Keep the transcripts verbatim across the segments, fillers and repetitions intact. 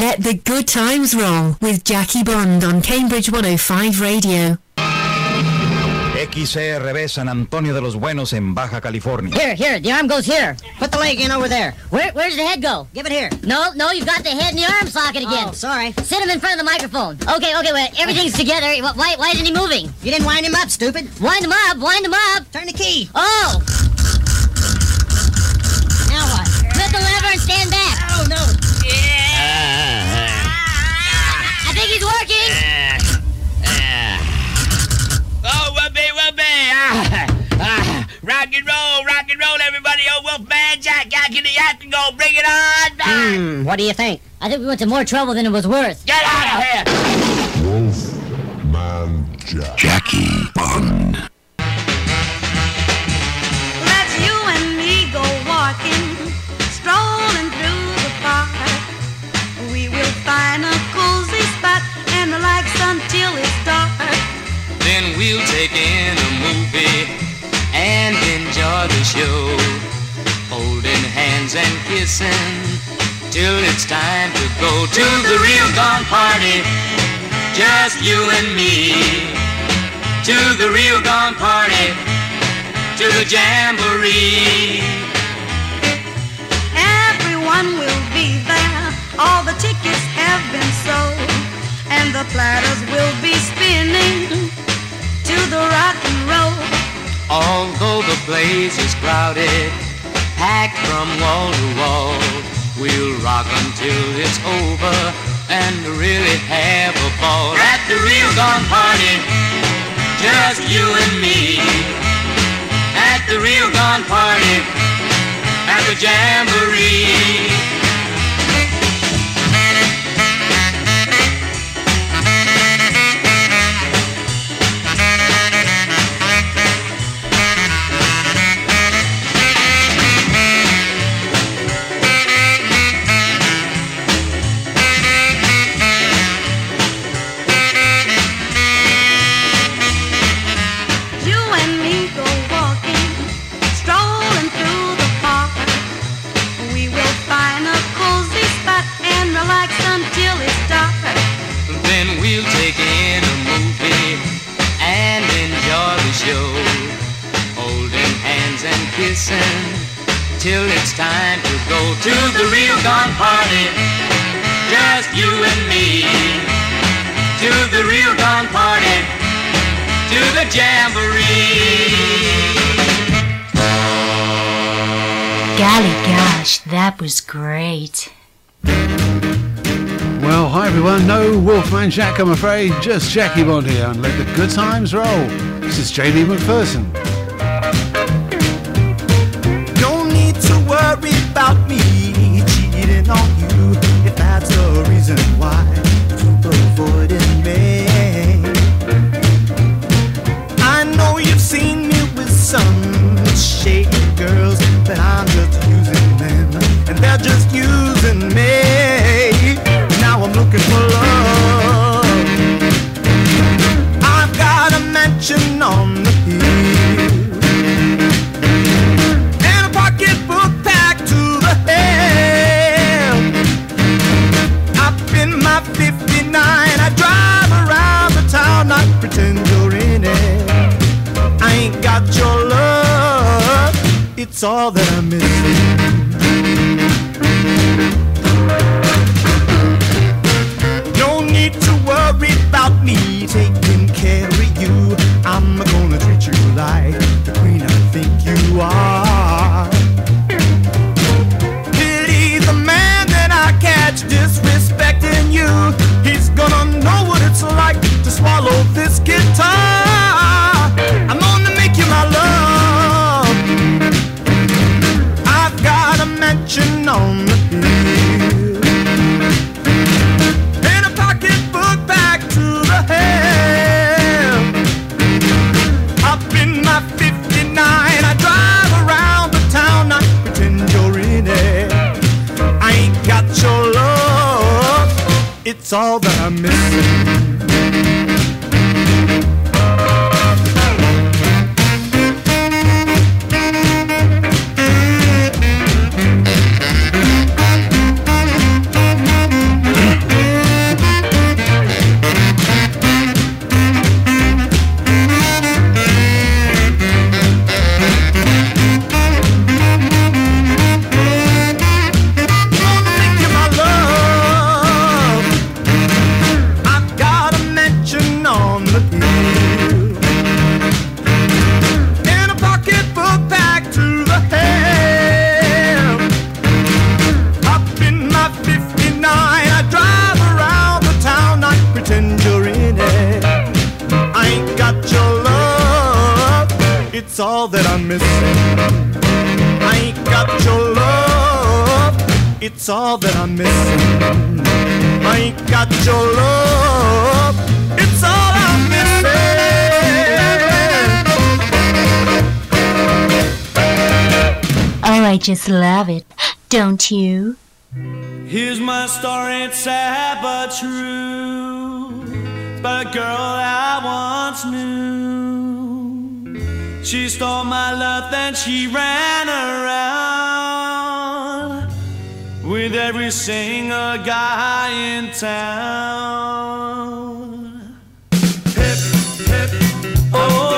Let the good times roll with Jackie Bond on Cambridge one oh five Radio. X C R B San Antonio de los Buenos en Baja California. Here, here, the arm goes here. Put the leg in over there. Where, where's the head go? Give it here. No, no, you've got the head in the arm socket again. Oh, sorry. Sit him in front of the microphone. Okay, okay, well, everything's together. Why, why isn't he moving? You didn't wind him up, stupid. Wind him up, wind him up. Turn the key. Oh. Now what? Flip the lever and stand back. Oh, no. Yeah. I think he's working. Oh, whoopee, whoopee. Ah, ah, rock and roll, rock and roll, everybody. Oh, Wolfman Jack, yakety yak and go. Bring it on back. Hmm, what do you think? I think we went to more trouble than it was worth. Get out of here. Wolfman Jack. Jackie Bond. Let's you and me go walking, strolling through the park. We will find a cozy spot and relax until it's dark. Then we'll take in a movie and enjoy the show, holding hands and kissing till it's time to go to the real gone party. Just you and me, to the real gone party, to the jamboree. Everyone will be there, all the tickets have been sold, and the platters will be spinning to the rock and roll. Although the place is crowded, packed from wall to wall, we'll rock until it's over and really have a ball at the real gone party. Just you and me at the real gone party, at the jamboree. Till it's time to go to the real gone party. Just you and me, to the real gone party, to the jamboree. Golly gosh, that was great. Well, hi everyone, no Wolfman Jack I'm afraid, just Jackie Bond here and let the good times roll. This is J D McPherson. Worry about me cheating on you, if that's the reason why you're avoiding me. I know you've seen me with some shady girls, but I'm just using them, and they're just using me. Now I'm looking for love. I've got a mansion on the hill and a pocketbook fifty-nine, I drive around the town, not pretend you're in it. I ain't got your love, it's all that I'm missing. No need to worry about me taking care of you. I'm gonna treat you like the queen I think you are. Pity the man that I catch disrespecting you. He's gonna know what it's like to swallow this guitar. I'm gonna make you my love. I've got a mansion on the hill and a pocketbook back to the hell. Up in my fifty-nine, I drive around the town, not pretend you're in it. I ain't got your love, it's all that I'm missing. it's all that I'm missing. I ain't got your love, it's all that I'm missing. I ain't got your love, it's all I'm missing. Oh, I just love it, don't you? Here's my story, it's sad but true. It's about a girl I once knew. She stole my love, then she ran around with every single guy in town. Hip, hip, oh.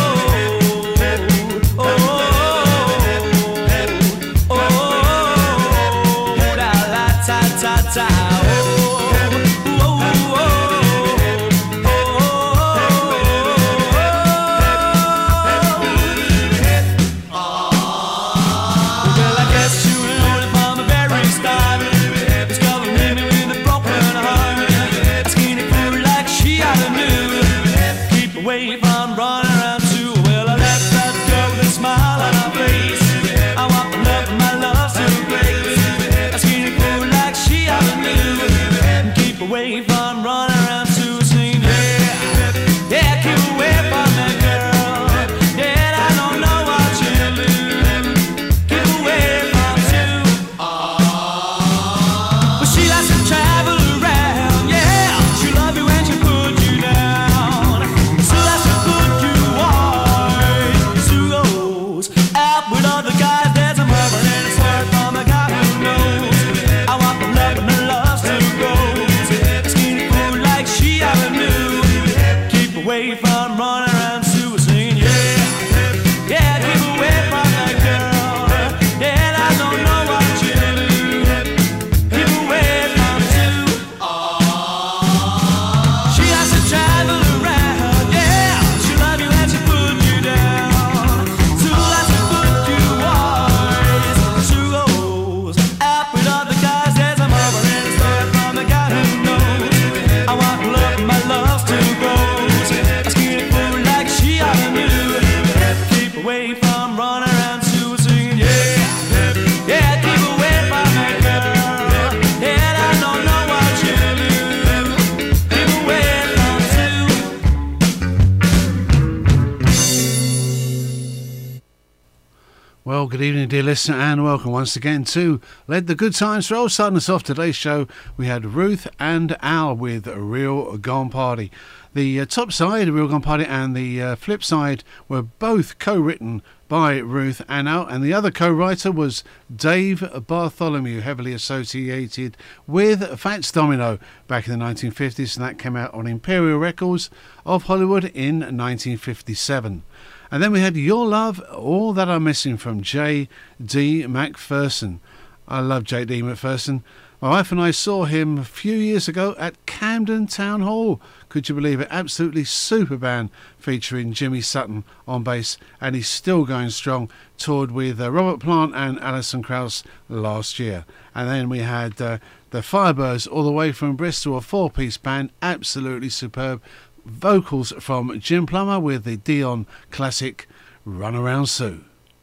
Well, good evening, dear listener, and welcome once again to Let the Good Times Roll. Starting us off today's show, we had Ruth and Al with A Real Gone Party. The uh, top side, A Real Gone Party, and the uh, flip side were both co-written by Ruth and Al, and the other co-writer was Dave Bartholomew, heavily associated with Fats Domino back in the nineteen fifties, and that came out on Imperial Records of Hollywood in nineteen fifty-seven. And then we had Your Love, All That I'm Missing from J D McPherson. I love J D McPherson. My wife and I saw him a few years ago at Camden Town Hall. Could you believe it? Absolutely super band featuring Jimmy Sutton on bass, and he's still going strong. Toured with uh, Robert Plant and Alison Krauss last year. And then we had uh, the Firebirds all the way from Bristol, a four-piece band, absolutely superb. Vocals from Jim Plummer with the Dion classic Run Around Sue.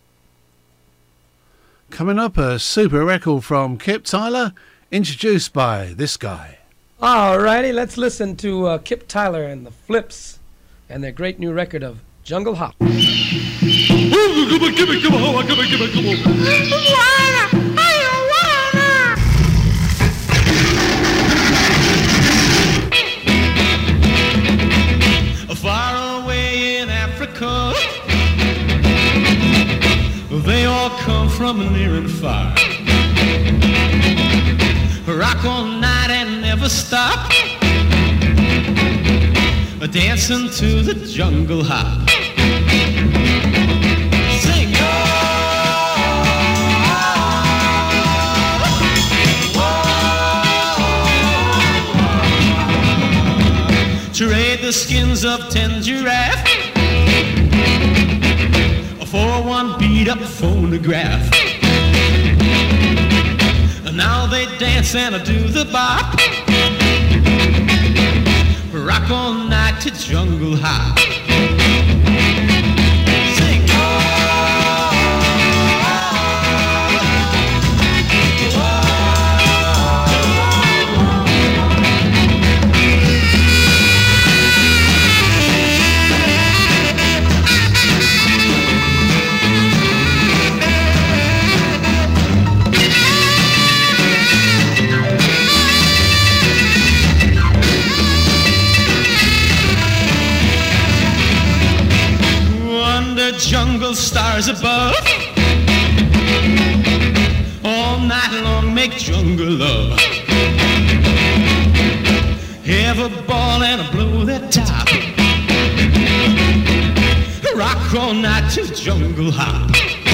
Coming up, a super record from Kip Tyler, introduced by this guy. Alrighty, let's listen to uh, Kip Tyler and the Flips and their great new record of Jungle Hop. Far away in Africa, they all come from near and far. Rock all night and never stop, dancing to the jungle hop. Sing, trade the skins of ten giraffe for one beat-up phonograph. Now they dance and do the bop, rock all night to jungle hop. Sing, oh. those stars above. All night long make jungle love. Have a ball and a blow that top. Rock all night to jungle hop.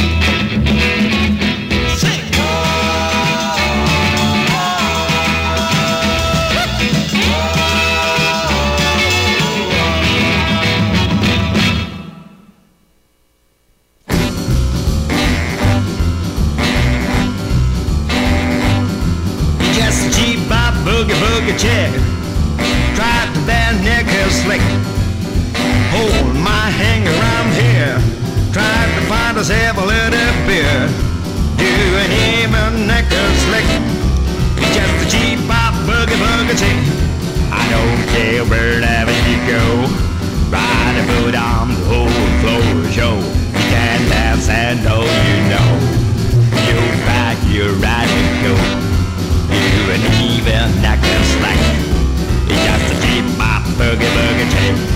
Boogie boogie chick, tried to bend neck and slick. Hold my hanger around here, tried to find herself a little beer. Doing him a neck and slick, just a cheap pop boogie boogie chick. I don't care wherever you go, ride a boot on the whole floor show. You can dance and know you know, you're back, you're right to go. You and even I can slack. It's just a cheap pop boogie boogie chick.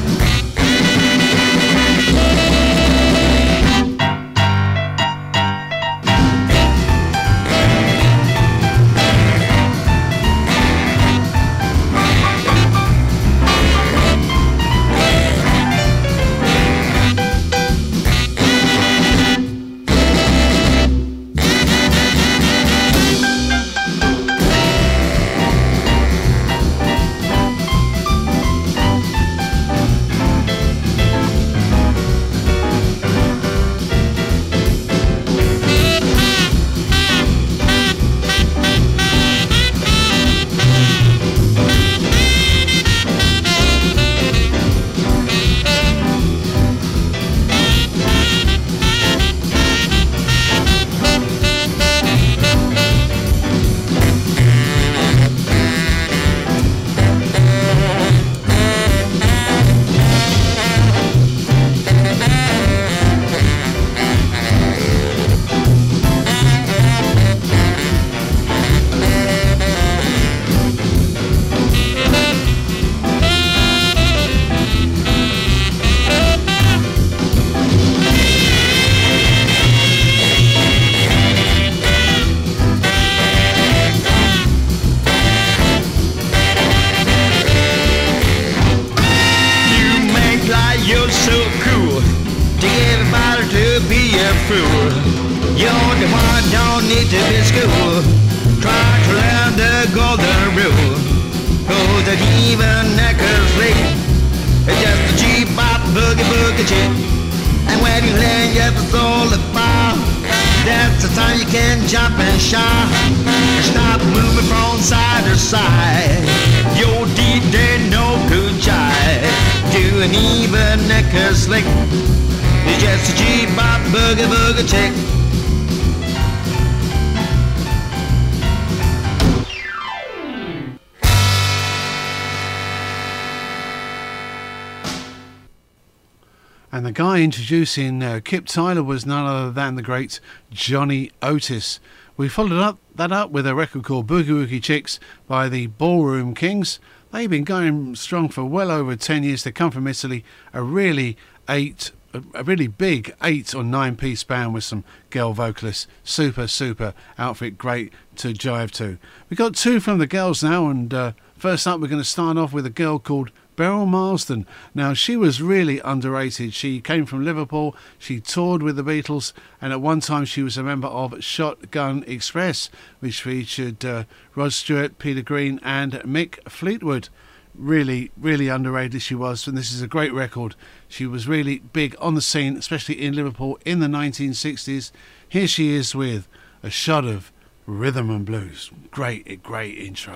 And the guy introducing uh, Kip Tyler was none other than the great Johnny Otis. We followed up that up with a record called Boogie Woogie Chicks by the Ballroom Kings. They've been going strong for well over ten years. They come from Italy, a really eight, a really big eight or nine piece band with some girl vocalists. Super, super outfit, great to jive to. We got two from the girls now, and uh, first up we're going to start off with a girl called Beryl Marsden. Now, she was really underrated. She came from Liverpool, she toured with the Beatles, and at one time she was a member of Shotgun Express, which featured uh, Rod Stewart, Peter Green and Mick Fleetwood. Really, really underrated she was, and this is a great record. She was really big on the scene, especially in Liverpool in the nineteen sixties. Here she is with a shot of rhythm and blues. Great, great intro.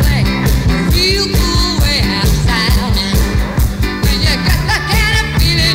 Feel cool way outside. When you got that kind of feeling.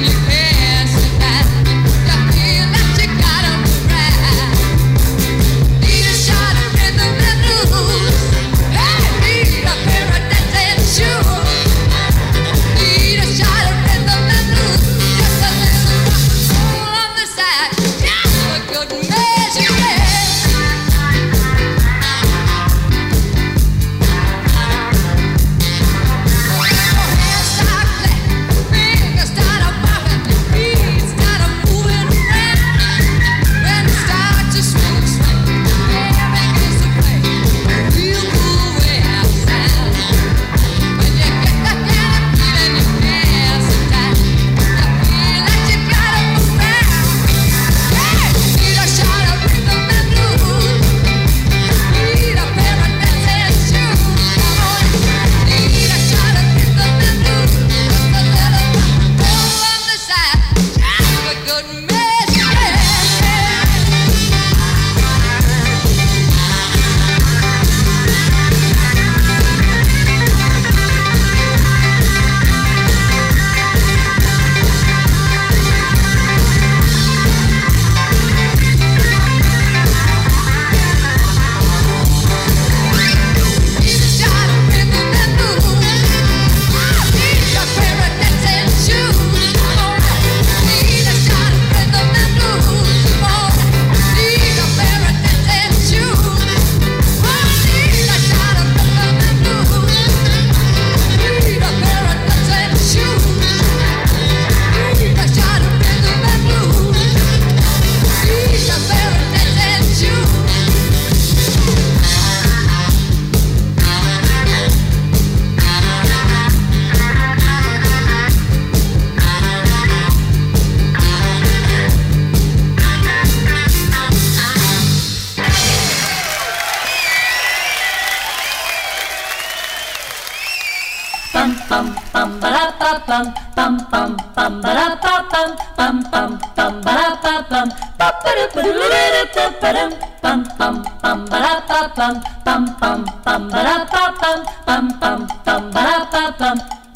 bum bum bum bum ba da ba bum bum bum bum ba da ba bum ba ba da ba da ba da bum bum bum ba da ba bum bum bum bum ba da ba bum bum bum bum ba da ba bum.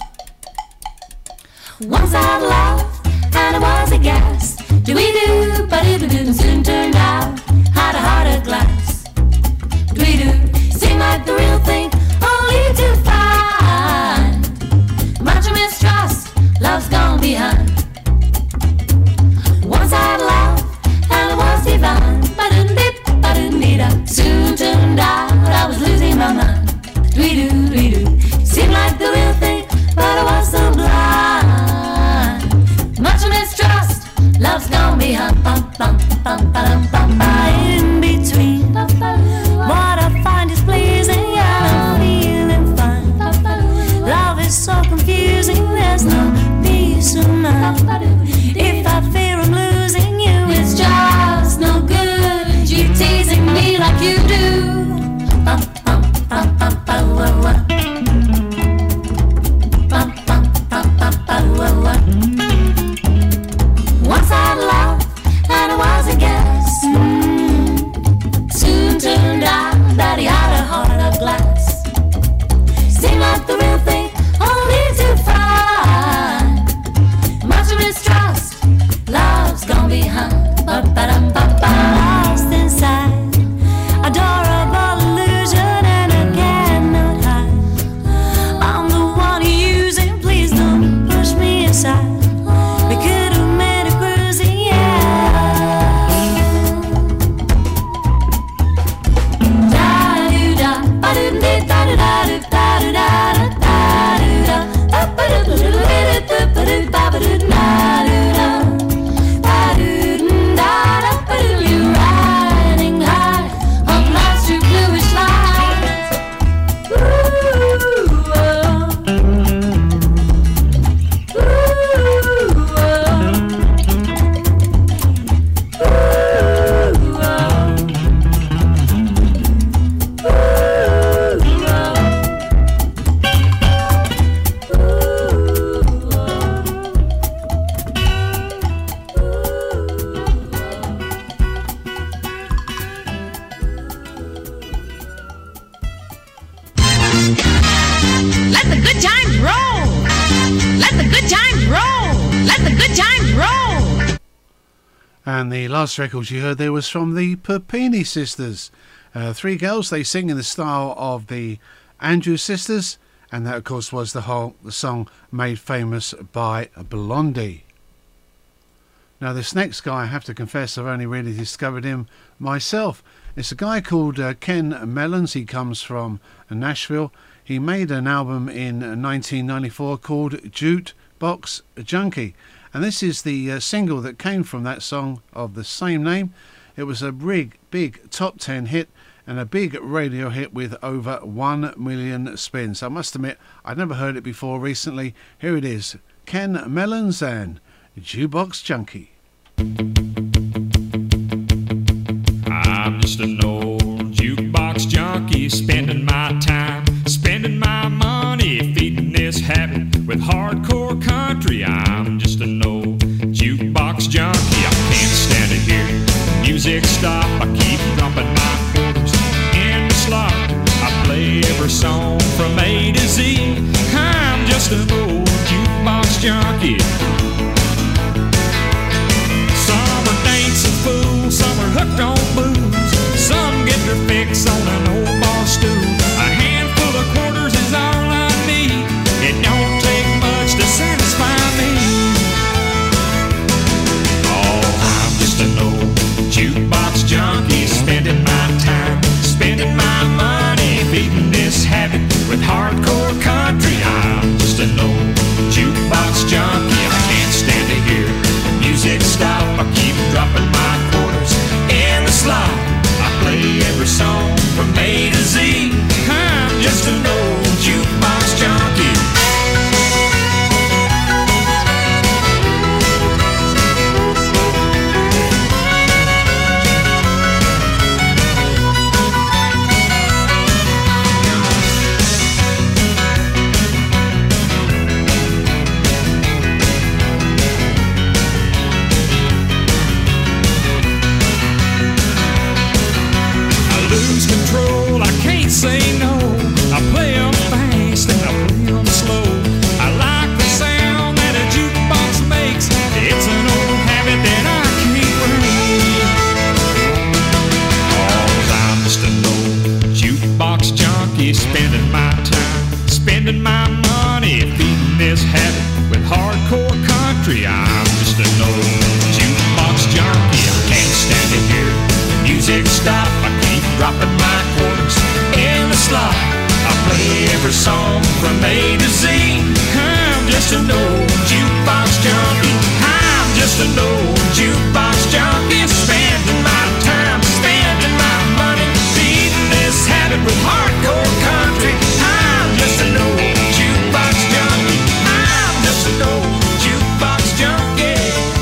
Once I loved and I was a gas. Do we do, but it didn't soon turned out. Had a heart of glass. Do we do, seem like the real thing, only to find much mistrust, love's gone behind. Once I had love and it was divine, but didn't dip, but didn't need up. Soon turned out I was losing my mind. Do we do, do we do, seemed like the real thing, but I was so blind. Much mistrust, love's gone behind. Bum, bum, bum, bum, bum, bum. In between, what I find is pleasing, yeah, I'm feeling fine. Love is so confusing, there's no peace of mind. If I fear I'm losing you, it's just no good. You teasing me like you do. Bum, bum, bum, bum, bum, wah, wah. Bum, bum, bum, bum, bum, wah, wah. Once I had love and I was a guess. Mm. Soon turned out that he had a heart of glass. Seemed like the real thing, only to find much mistrust, love's gone behind. Ba-ba-dum-ba-ba. Lost inside adorable illusion and I cannot hide. I'm the one you're using, please don't push me aside. We could have made a cruising, yeah. Da-do-da, ba-do-da-da-da-da-da-da-da-da-da, ba-ba-do-da-da-da-da-da-da-da-da-da, ba-do-da-da-da-da-da-da-da. You're riding high on life's true bluish lights. Ooh, oh. Let the good times roll. Let the good times roll. Let the good times roll. And the last record you heard there was from the Perpini Sisters. Uh, three girls, they sing in the style of the Andrews Sisters, and that of course was the whole the song made famous by Blondie. Now this next guy, I have to confess, I've only really discovered him myself. It's a guy called uh, Ken Mellons. He comes from Nashville. He made an album in nineteen ninety-four called Jukebox Junkie, and this is the uh, single that came from that song of the same name. It was a big, big top ten hit and a big radio hit with over one million spins. I must admit, I'd never heard it before recently. Here it is, Ken Mellons and Jukebox Junkie. I'm just an old jukebox junkie, spending my time, spending my money, feeding this habit with hardcore country. I'm just an old jukebox junkie. I can't stand to hear music stop. I keep dropping my quarters in the slot. I play every song from A to Z. I'm just an old jukebox junkie. Some are dancing fools, some are hooked on booze, some get their fix on an old bar stool. A handful of quarters is all I need. It don't take much to satisfy me. Oh, I'm just an old jukebox junkie, spending my time, spending my money, feeding this habit with hardcore country. I'm just an old jukebox junkie. I can't just an old jukebox junkie, spending my time, spending my money, feeding this habit with hardcore country. I'm just an old jukebox junkie. I'm just an old jukebox junkie.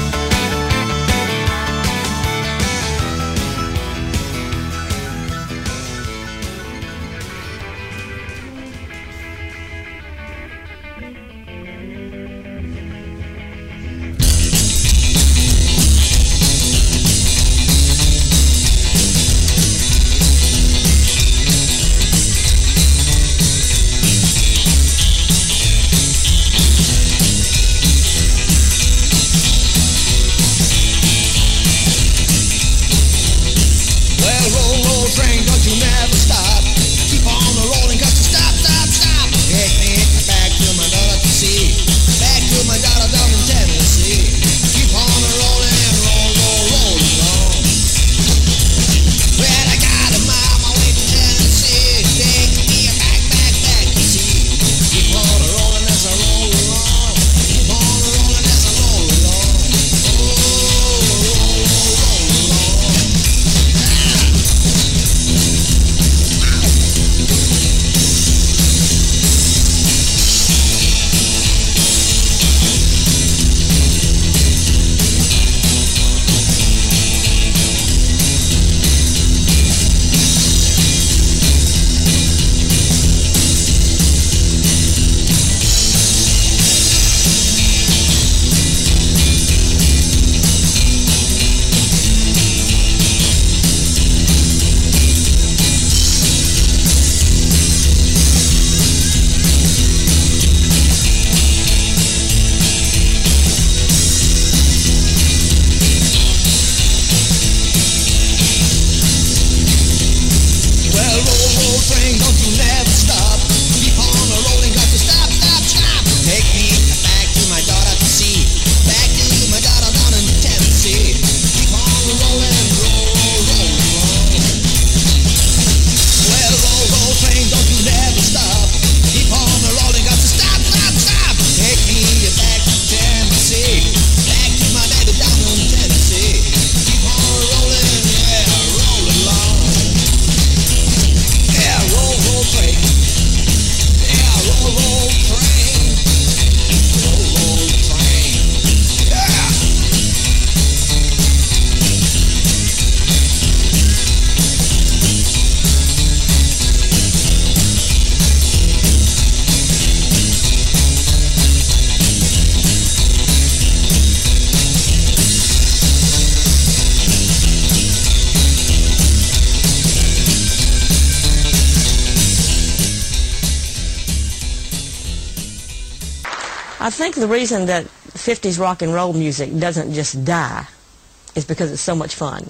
I think the reason that fifties rock and roll music doesn't just die is because it's so much fun.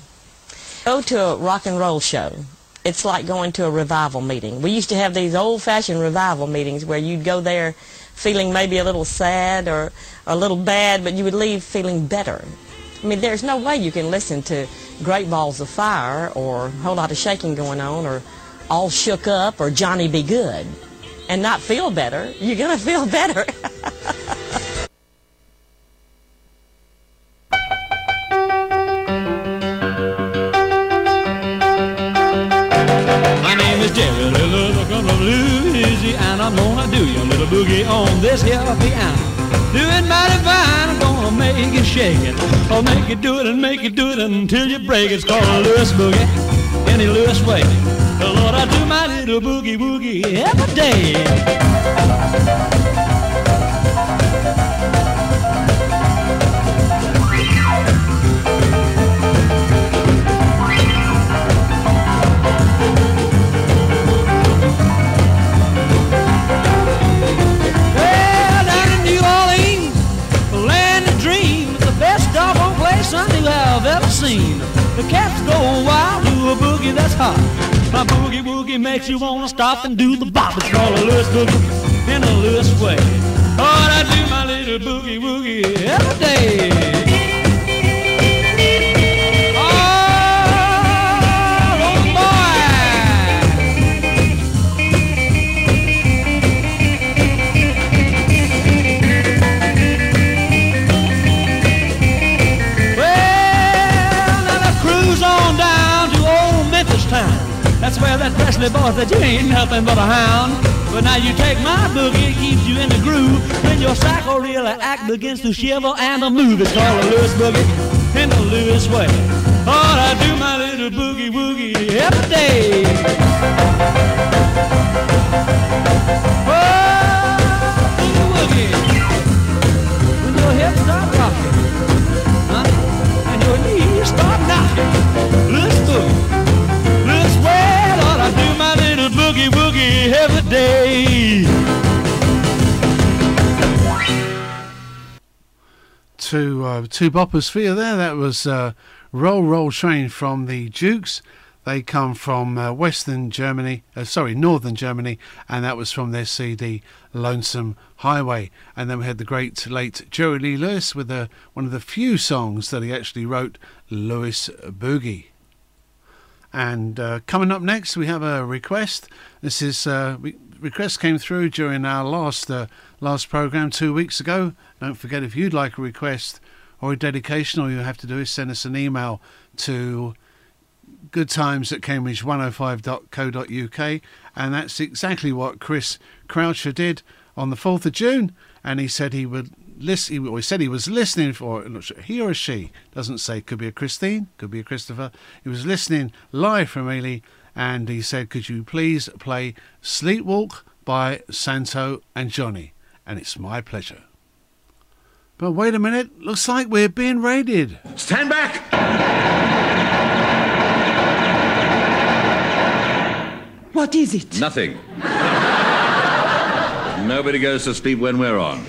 Go to a rock and roll show. It's like going to a revival meeting. We used to have these old-fashioned revival meetings where you'd go there feeling maybe a little sad or, or a little bad, but you would leave feeling better. I mean, there's no way you can listen to Great Balls of Fire or A Whole Lot of Shaking Going On or All Shook Up or Johnny Be Good and not feel better. You're going to feel better. My name is Jerry Lily, from Louisiana. I'm gonna do your little boogie on this here piano. Do it mighty fine, I'm gonna make it shake it. I'll make it do it and make it do it until you break it. It's called a Lewis boogie, any Lewis way. Oh, Lord, I do my little boogie woogie every day. The cats go wild to a boogie that's hot. My boogie woogie makes you wanna stop and do the bop. It's called a Lewis boogie in a Lewis way. Oh, I do my little boogie woogie every day. swear that Presley boy said you ain't nothing but a hound. But now you take my boogie, it keeps you in the groove. When your psycho really act begins to shiver and to move. It's called a Lewis boogie in the Lewis way. Oh, I do my little boogie woogie every day. Oh, boogie woogie. When your hips start rocking, huh? And your knees start knocking. Lewis boogie. Lewis way, Lord, I do my little boogie woogie every day. Two, uh, two boppers for you there. That was uh, Roll Roll Train from the Dukes. They come from uh, Western Germany, uh, sorry, Northern Germany, and that was from their C D Lonesome Highway. And then we had the great late Jerry Lee Lewis with uh, one of the few songs that he actually wrote, Lewis Boogie. And uh, coming up next, we have a request. This is uh, re- request came through during our last uh, last program two weeks ago. Don't forget, if you'd like a request or a dedication, all you have to do is send us an email to goodtimes at cambridge one oh five dot co dot uk, and that's exactly what Chris Croucher did on the fourth of June. And he said he would listen. He, he said he was listening for, I'm not sure, he or she doesn't say. Could be a Christine, could be a Christopher. He was listening live from Ely, and he said, "Could you please play Sleepwalk by Santo and Johnny?" And it's my pleasure. But wait a minute, looks like we're being raided. Stand back! What is it? Nothing. Nobody goes to sleep when we're on.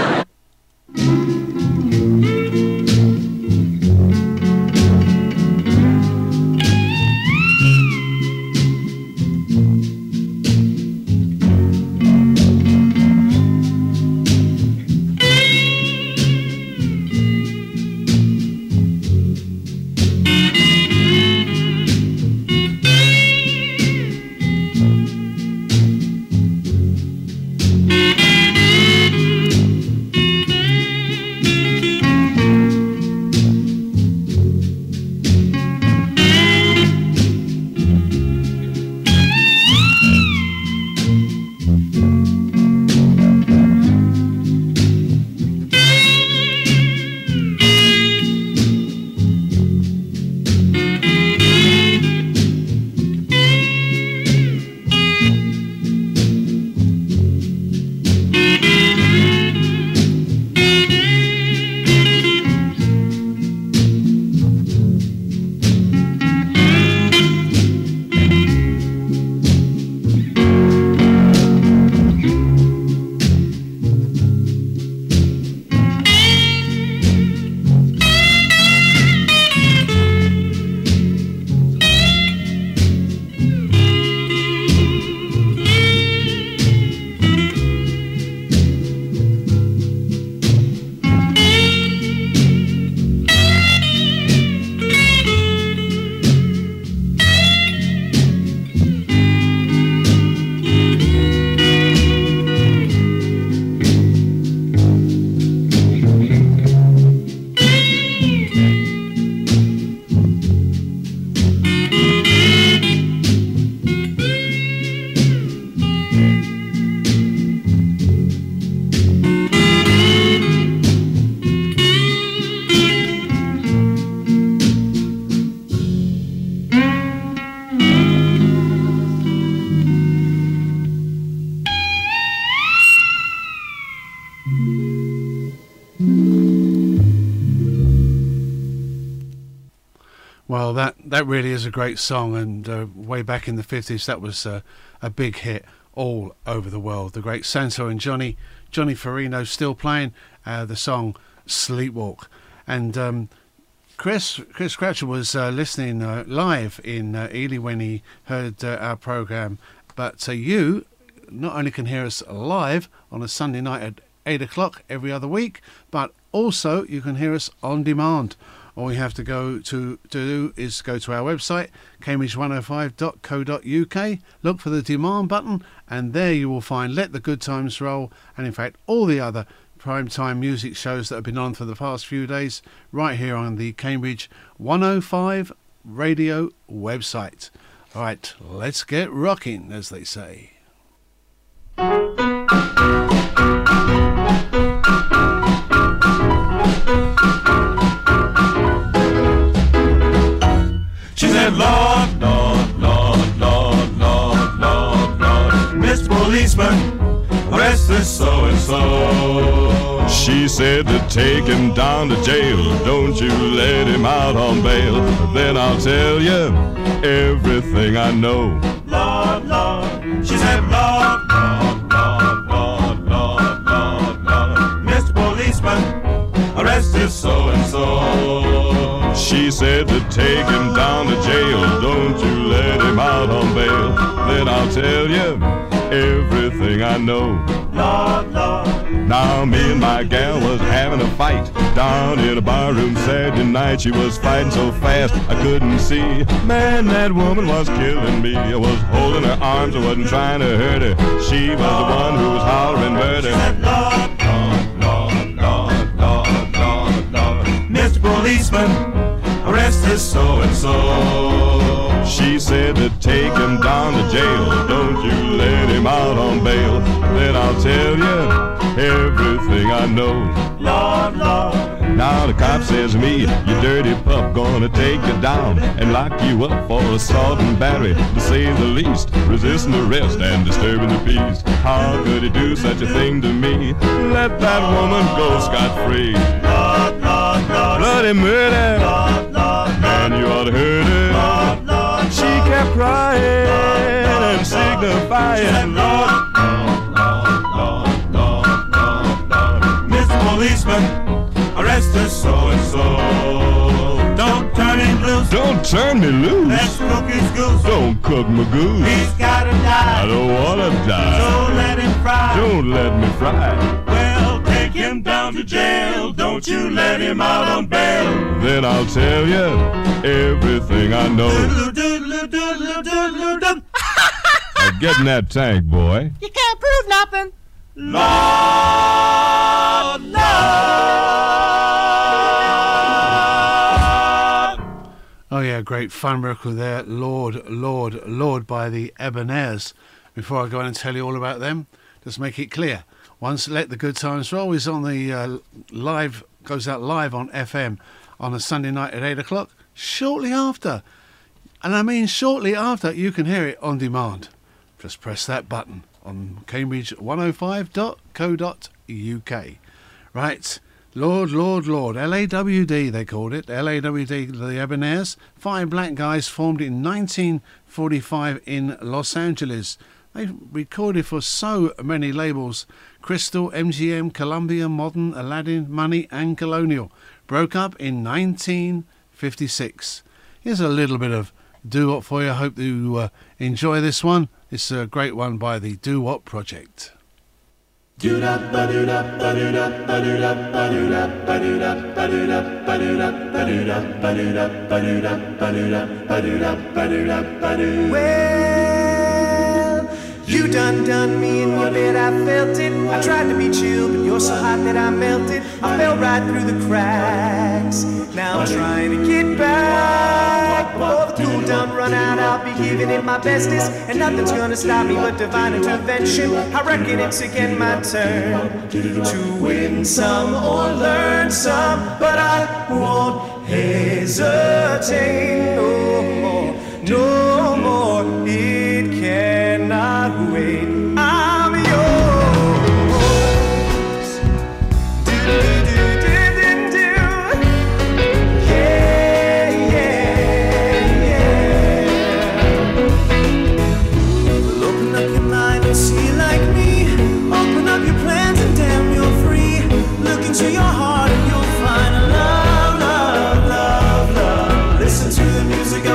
Well, that, that really is a great song, and uh, way back in the fifties, that was uh, a big hit all over the world. The great Santo and Johnny, Johnny Farino still playing uh, the song Sleepwalk. And um, Chris Chris Croucher was uh, listening uh, live in uh, Ely when he heard uh, our programme. But uh, you not only can hear us live on a Sunday night at eight o'clock every other week, but also you can hear us on demand. All you have to go to, to do is go to our website, cambridge one oh five dot co dot uk, look for the demand button, and there you will find Let the Good Times Roll, and in fact all the other primetime music shows that have been on for the past few days, right here on the Cambridge one oh five radio website. All right, let's get rocking, as they say. She said, Lord, Lord, Lord, Lord, Lord, Lord, Lord, Mister Policeman, arrest this so-and-so. She said to take him down to jail, don't you let him out on bail. Then I'll tell you everything I know. Lord, Lord, she said, Lord, Lord, Lord, Lord, Lord, Lord, Lord, Mister Policeman, arrest this so-and-so. She said to take him down to jail, don't you let him out on bail. Then I'll tell you everything I know. Lord, Lord. Now me and my gal was having a fight down in a barroom Saturday night. She was fighting so fast I couldn't see. Man, that woman was killing me. I was holding her arms, I wasn't trying to hurt her. She was the one who was hollering murder. Lord, Lord, Lord, Lord, Lord, Lord, Mister Policeman, arrest this so-and-so. She said to take him down to jail, don't you let him out on bail. Then I'll tell you everything I know. Lord, Lord. Now the cop says to me, you dirty pup, gonna take you down and lock you up for assault and battery, to say the least, resisting arrest and disturbing the peace. How could he do such a thing to me? Let that woman go scot-free. Lord, Lord, Lord. Bloody murder. Lord, Lord, man, you ought to hurt her. Lord, Lord. She kept crying and signifying, Lord, Mister Policeman, arrest this so-and-so. Don't turn him loose. Don't turn me loose. Let's cook his goose. Don't cook my goose. He's gotta die. I don't wanna die. So let him fry. Don't let me fry. Well, take him down to jail. Don't you let him out on bail. Then I'll tell you everything I know. Now get in that tank, boy. You can't prove nothing. Lord, Lord. Oh yeah, great fun record there. Lord, Lord, Lord by the Ebonairs. Before I go on and tell you all about them, just make it clear. Once Let the Good Times Roll is on the uh, live, goes out live on F M on a Sunday night at eight o'clock. Shortly after, and I mean shortly after, you can hear it on demand. Just press that button on Cambridge one oh five dot co dot U K. Right, Lord, Lord, Lord, L A W D they called it, L A W D, the Ebonairs, five black guys formed in nineteen forty-five in Los Angeles. They recorded for so many labels: Crystal, M G M, Columbia, Modern, Aladdin, Money and Colonial. Broke up in nineteen fifty-six. Here's a little bit of doo-wop for you. I hope you uh, enjoy this one. It's a great one by the Doo-Wop Project. Well, you done done me in your bed, I felt it. I tried to be chill, but you're so hot that I melted. I fell right through the cracks. Now I'm trying to get back. Before the cool done run out, I'll be giving it my bestest, and nothing's gonna stop me but divine intervention. I reckon it's again my turn to win some or learn some, but I won't hesitate no more, no more. It cannot wait. I'm yours. Do, do, do, do, do, do. Yeah, yeah, yeah. Well, open up your mind and see like me. Open up your plans and damn, you're free. Look into your heart and you'll find love, love, love, love. Listen to the music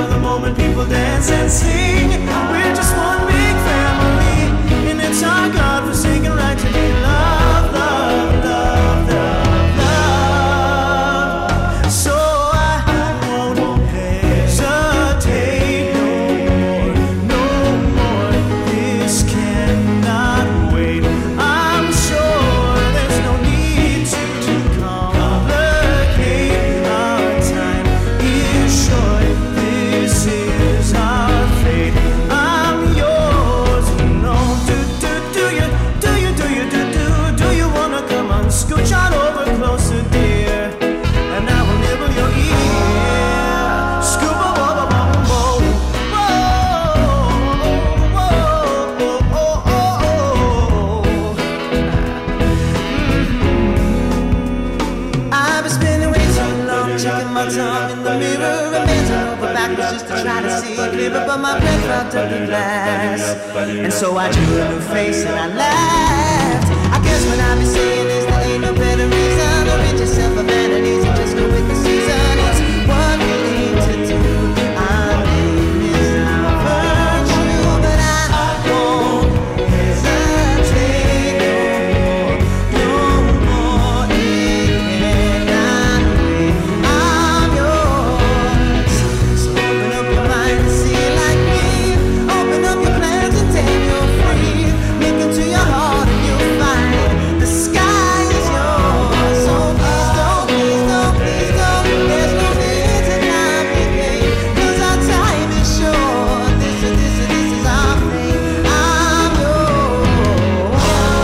my tongue in the mirror and bends over backwards just to try to see clearer. But my breath fogged up the glass, and so I drew a new face and I laughed. I guess what I be saying is there ain't no better reason to rid yourself of vanities and just go with the season. It's what we need to do. Our name is our virtue, but I won't hesitate no more, no more. It cannot wait. I'm yours. So open up your mind and see like me. Open up your plans and then you're free. Look into your heart and you'll find the sky is yours. So please don't, please don't, please don't. There's no need to complicate, 'cause our time is short. This is, this is, this is our fate. I'm yours.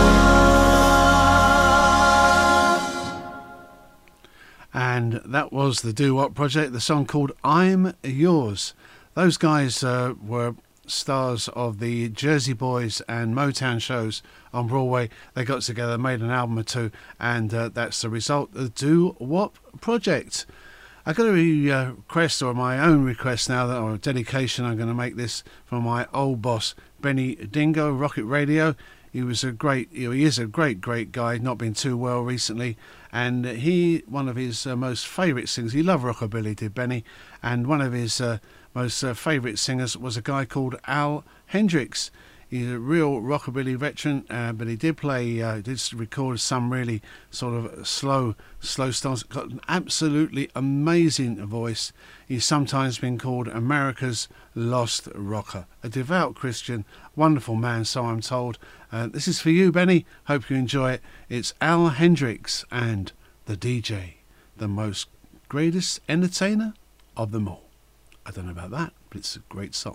And that was the Do Wop Project, the song called I'm Yours. Those guys uh, were stars of the Jersey Boys and Motown shows on Broadway. They got together, made an album or two, and uh, that's the result of the Do Wop Project. I've got a request, or my own request now, that or a dedication I'm going to make this from my old boss, Benny Dingo, Rocket Radio. He was a great, he is a great, great guy, not been too well recently. And he, one of his uh, most favourite singers, he loved rockabilly, did Benny, and one of his uh, most uh, favourite singers was a guy called Al Hendricks. He's a real rockabilly veteran, uh, but he did play, uh, did record some really sort of slow, slow styles. Got an absolutely amazing voice. He's sometimes been called America's lost rocker. A devout Christian, wonderful man, so I'm told. Uh, this is for you, Benny. Hope you enjoy it. It's Al Hendricks and the D J, the most greatest entertainer of them all. I don't know about that, but it's a great song.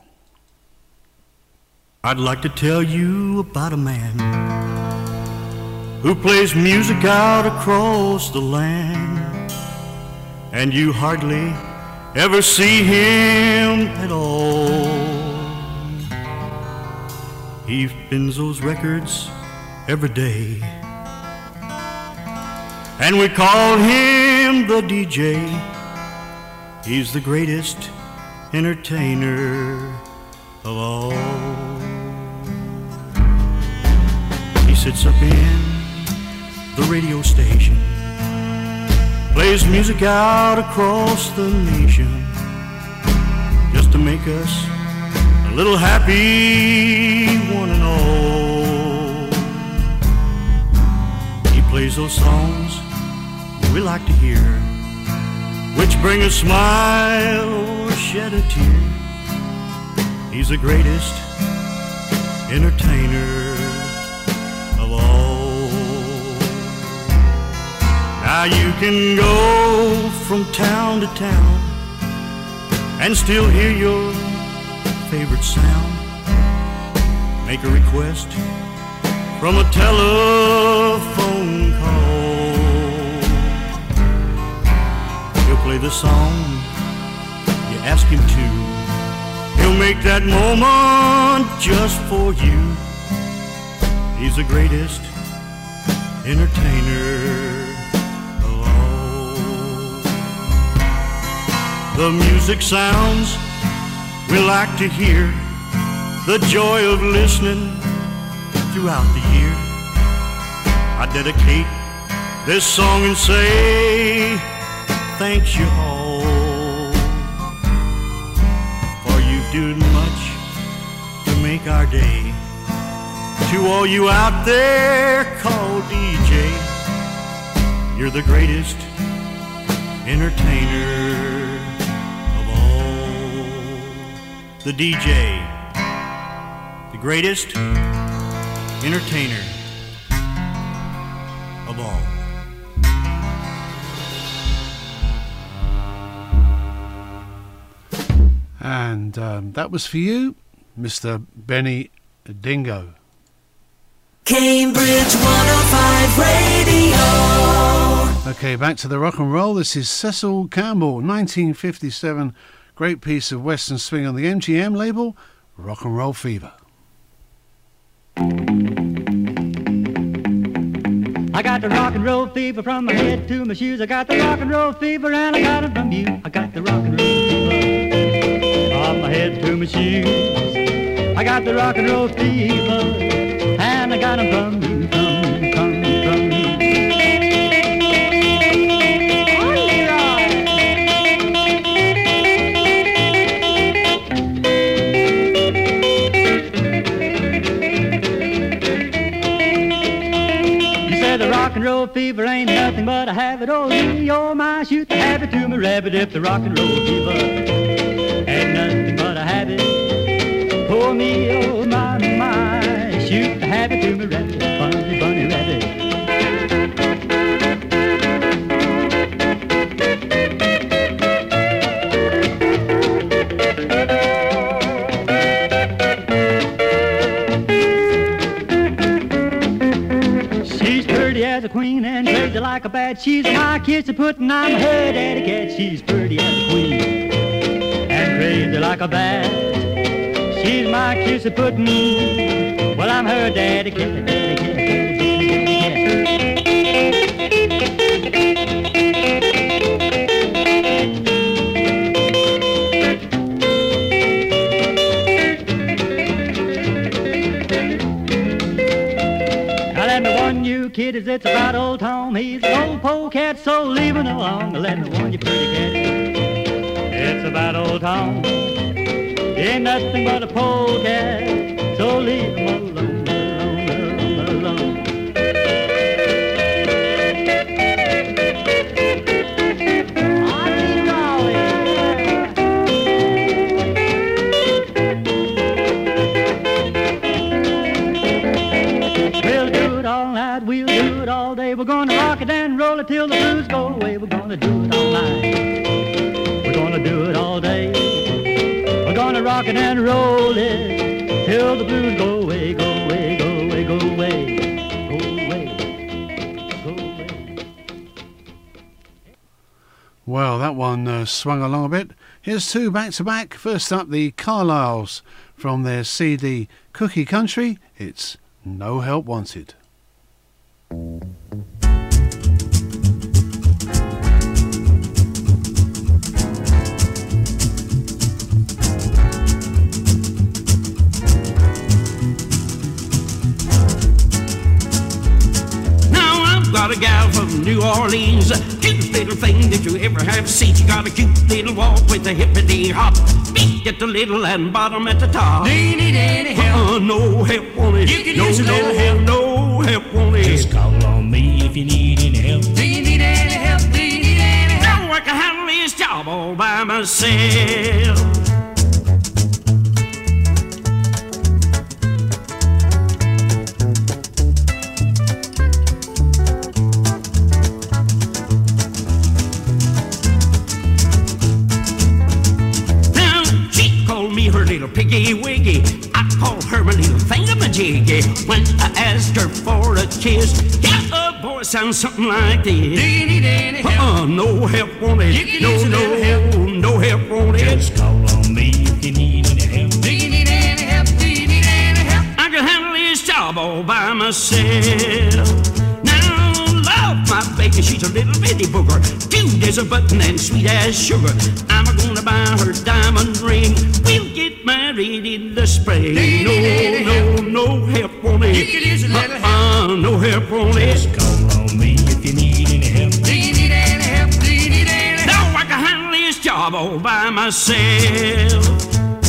I'd like to tell you about a man who plays music out across the land, and you hardly ever see him at all. He spins those records every day, and we call him the D J. He's the greatest entertainer of all. He sits up in the radio station, plays music out across the nation, just to make us a little happy, one and all. He plays those songs we like to hear, which bring a smile or shed a tear. He's the greatest entertainer of all. Now you can go from town to town and still hear your favorite sound. Make a request from a telephone call. He'll play the song you ask him to. He'll make that moment just for you. He's the greatest entertainer of all. The music sounds we like to hear, the joy of listening throughout the year. I dedicate this song and say thanks you all, for you've done much to make our day. To all you out there called D J, you're the greatest entertainer of all. The D J, the greatest entertainer of all. And um, that was for you, Mister Benny Dingo. Cambridge one oh five Radio. Okay, back to the rock and roll. This is Cecil Campbell, nineteen fifty-seven. Great piece of Western swing on the M G M label, Rock and Roll Fever. I got the rock and roll fever from my head to my shoes. I got the rock and roll fever and I got it from you. I got the rock and roll fever. From my head to my shoes. I got the rock and roll fever. And I got 'em from you, from you, from you, from you. The rock and roll fever ain't nothing but a habit. Oh, me, oh, my, shoot the habit to me rabbit. If the rock and roll fever ain't nothing but a habit. Oh, me, oh, my, my, shoot the habit to me rabbit. Funny, funny rabbit. As a queen and crazy like a bat. She's my kiss of pudding, I'm her daddy cat. She's pretty as a queen and crazy like a bat. She's my kiss of pudding, well, I'm her daddy cat, daddy cat, daddy, daddy kiddies, it's about old Tom. He's an old polecat, so leave him alone. Let me warn you, pretty cat. It's about old Tom. He ain't nothing but a polecat, so leave him alone, alone, alone, alone. We'll do it all night, we'll do it all day. We're gonna rock it and roll it till the blues go away. We're gonna do it all night, we're gonna do it all day. We're gonna rock it and roll it till the blues go away, go away, go away, go away, go away, go away. Well, that one uh, swung along a bit. Here's two back to back. First up, the Carlisles from their C D Cookie Country. It's No Help Wanted. Now I've got a gal from New Orleans, cutest little thing that you ever have seen. She got a cute little walk with a hippity hop, beat at the little and bottom at the top. Do you need any help? Uh, no help on it. You can no, use a no, little help. No help on it. Just call on me if you need any help. Do you need any help? Do you need any help? Now I can handle this job all by myself. Her little piggy wiggy, I call her my little thingamajiggy. When I asked her for a kiss, yeah, a boy sounds something like this. Do you need any help? Uh-uh, no help on it. You can no, use a no, little help. no help on it. Just call on me if you need any help. Do you need any help? Do you need any help? I can handle this job all by myself. My baby, she's a little bitty booger, cute as a button and sweet as sugar. I'm gonna buy her diamond ring. We'll get married in the spring. No, no, no help on it. You can use a little uh-uh, help. No help on it. Just call on me if you need any help. Do you need any help? Do you need any help? No, I can handle this job all by myself.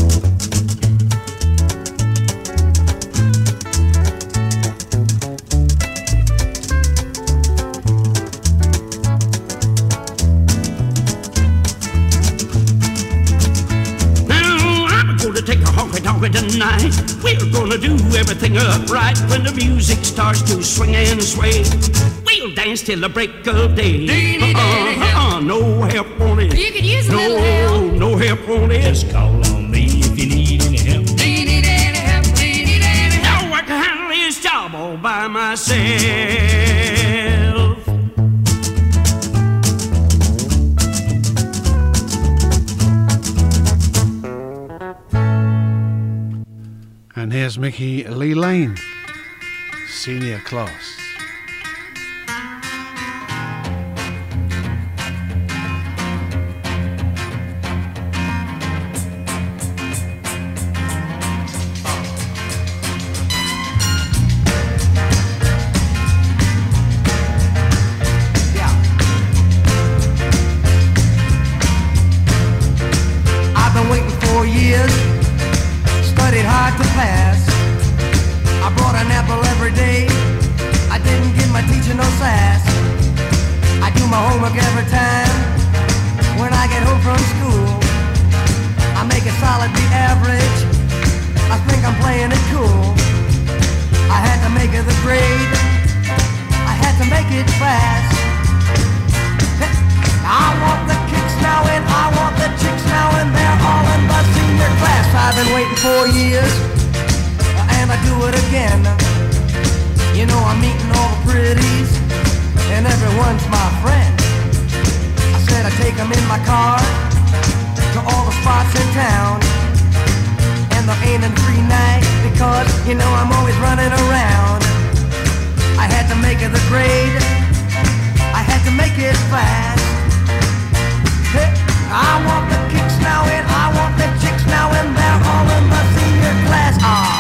Take a honky-tonk tonight. We're gonna do everything upright. When the music starts to swing and sway, we'll dance till the break of day. Do you need uh-uh, any help? Uh-uh, no help on it. You could use a no, little help. No help on it. Just call on me if you need any help. Do you need any help? Do you need any help? No, I can handle this job all by myself. And here's Mickey Lee Lane, Senior Class. my homework every time. When I get home from school, I make a solid B average. I think I'm playing it cool. I had to make it the grade. I had to make it fast. I want the kicks now and I want the chicks now and they're all in the senior class. I've been waiting four years and I do it again. You know I'm meeting all the pretties and everyone's my friend. I said I take them in my car to all the spots in town. And there ain't a free night because you know I'm always running around. I had to make it the grade. I had to make it fast. Hey, I want the kicks now and I want the chicks now and they're all in the senior class. Ah.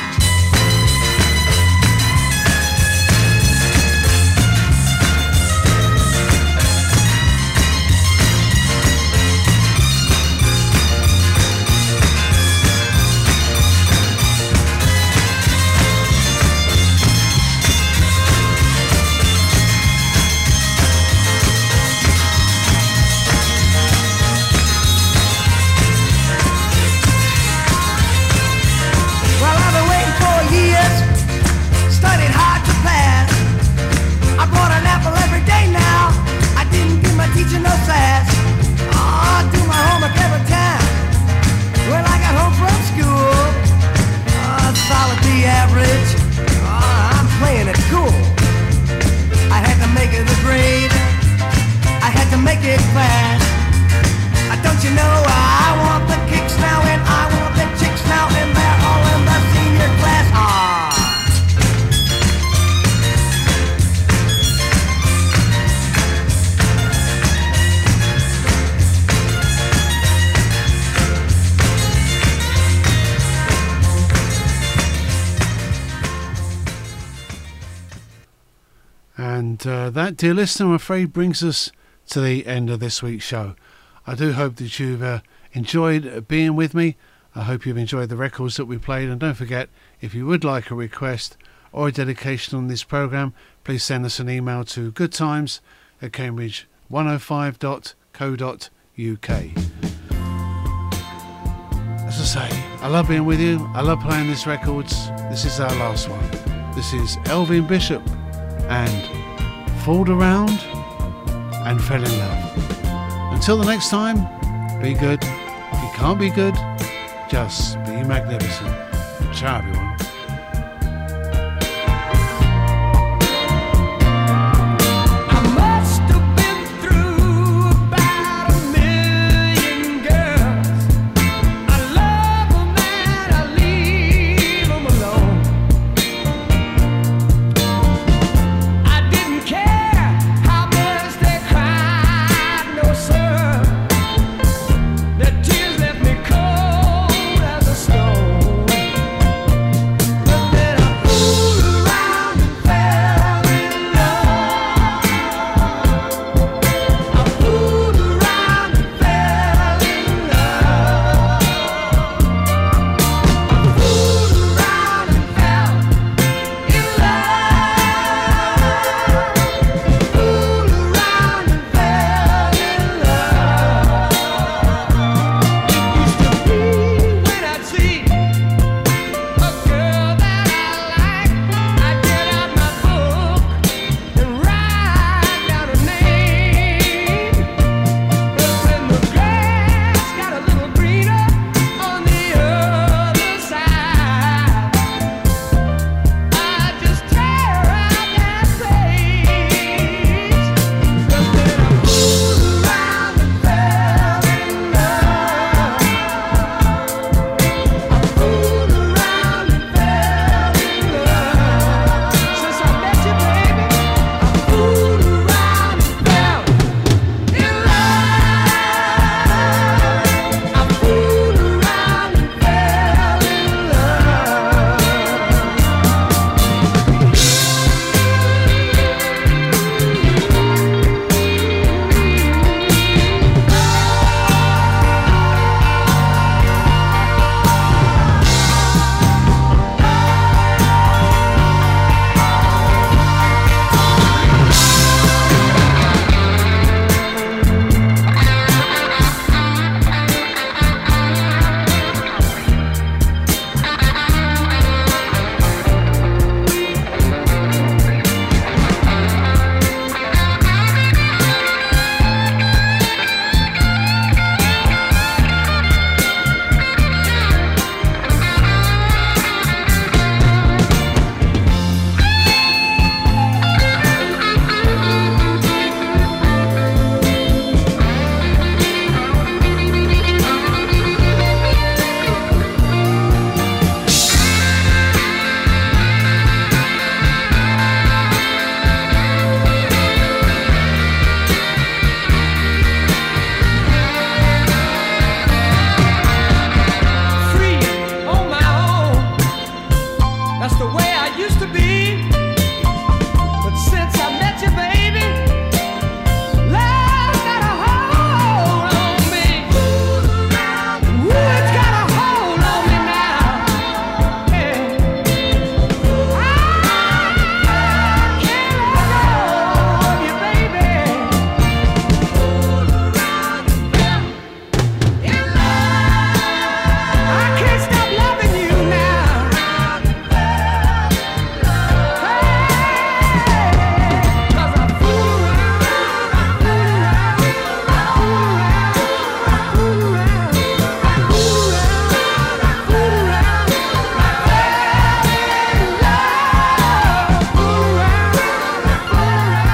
Teaching no sass. Oh, I do my homework every time. When I got home from school, oh, solid D average. Oh, I'm playing it cool. I had to make it the grade. I had to make it fast. Uh, don't you know I want the kicks now and I want the chicks now and they're all in the senior class. Ah. And uh, that, dear listener, I'm afraid brings us to the end of this week's show. I do hope that you've uh, enjoyed being with me. I hope you've enjoyed the records that we played. And don't forget, if you would like a request or a dedication on this programme, please send us an email to goodtimes at cambridge one oh five dot co dot uk. As I say, I love being with you. I love playing these records. This is our last one. This is Elvin Bishop and Fooled Around and Fell in Love. Until the next time, be good. If you can't be good, just be magnificent. Ciao, everyone.